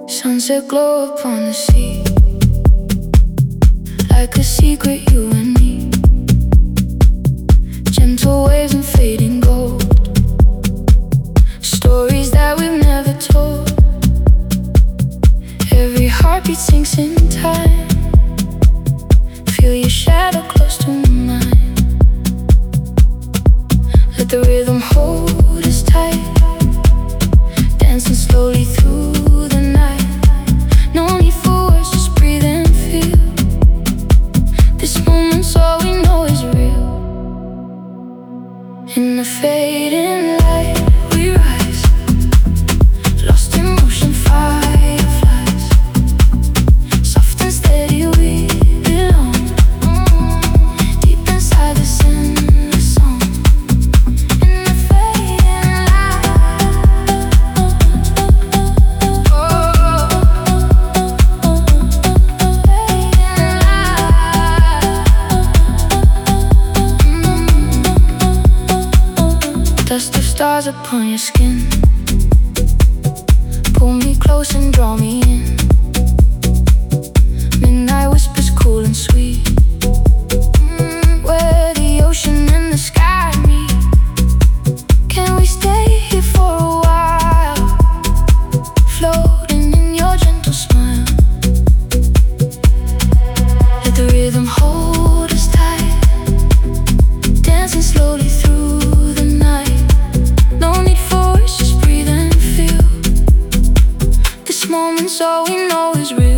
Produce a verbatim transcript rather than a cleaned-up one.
Sunset glow upon the sea, like a secret, you and me. Gentle waves and fading gold, stories that we've never told. Every heartbeat sinks in time, feel your shadow close to mine. Let the rhythm hold us tight, dancing slowly through the night. No need for words, just breathe and feel. This moment's all we know is real. In the fading light we rise, lost in motion, fireflies. Soft and steady we belong, deep inside this endless song. In the fading light, dust of stars upon your skin, pull me close and draw me in. Midnight whispers cool and sweet, mm, where the ocean and the sky meet. Can we stay here for a while, floating in your gentle smile? Let the rhythm hold us tight, dancing slowly through the night. No need for words, just breathe and feel. This moment's all we know is real.